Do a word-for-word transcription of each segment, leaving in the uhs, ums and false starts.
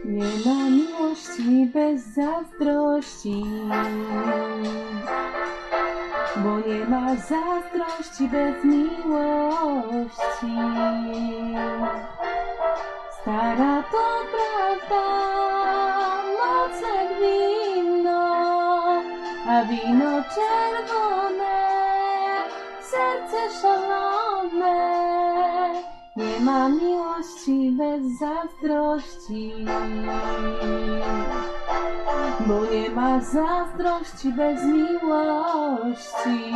Nie ma miłości bez zazdrości, bo nie ma zazdrości bez miłości. Stara to prawda, mocne jak wino, a wino czerwone, serce szalone. Nie ma miłości bez zazdrości, bo nie ma zazdrości bez miłości.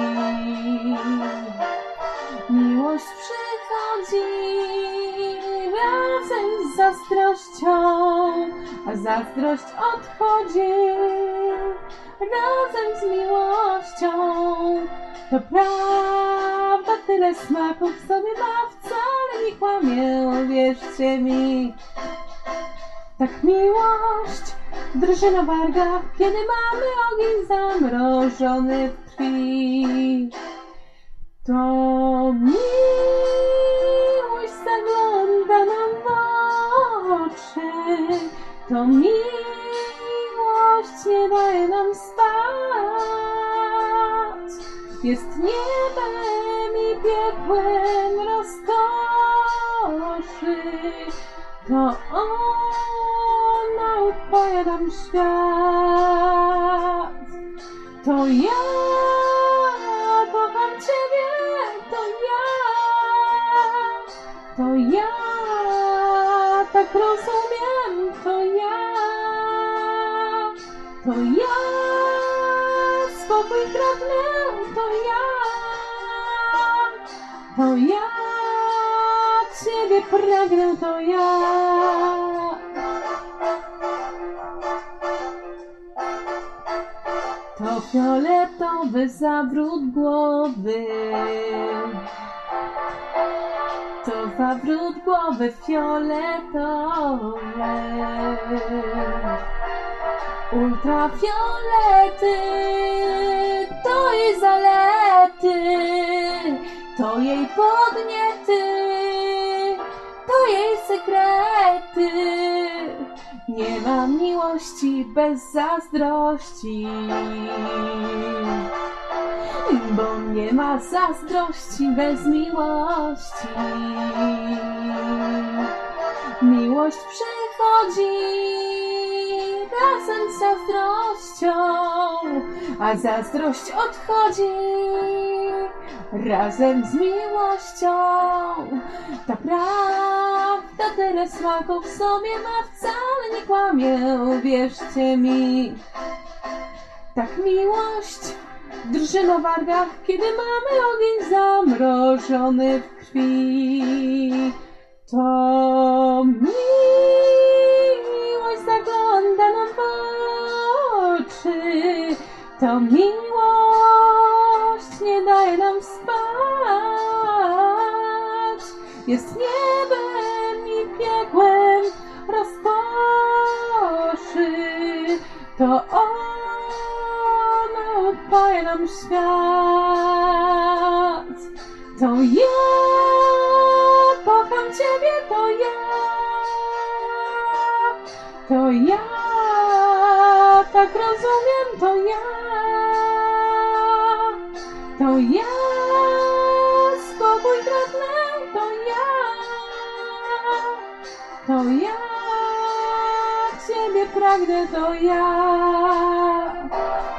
Miłość przychodzi razem z zazdrością, a zazdrość odchodzi razem z miłością. To prawda, tyle smaków w sobie ma, wcale nie kłamię, wierzcie mi. Tak miłość drży na wargach, kiedy mamy ogień zamrożony w krwi. To miłość zagląda nam w oczy, to miłość nie daje nam spać. Jest niebem i piekłem rozkoszy, to ona upaja nam świat. To ja kocham Ciebie, to ja, to ja tak rozumiem, to ja, to ja spokój pragnę, to ja, to ja Ciebie pragnę, to ja. To fioletowy zawrót głowy, to zawrót głowy fioletowy. Ultrafiolety to jej zalety, to jej podniety, to jej sekrety. Nie ma miłości bez zazdrości, bo nie ma zazdrości bez miłości. Miłość przychodzi razem z zazdrością, a zazdrość odchodzi razem z miłością. Ta prawda tyle smaków w sobie ma, wcale nie kłamię, wierzcie mi. Tak miłość drży na wargach, kiedy mamy ogień zamrożony w krwi. To miłość zagląda nam w oczy, to miłość nie daje nam spać. Jest niebem i piekłem rozkoszy, to ona upaja nam świat. To ja kocham Ciebie, to ja, to ja tak rozumiem, to ja, to ja spokój pragnę, to ja, to ja Ciebie pragnę, to ja.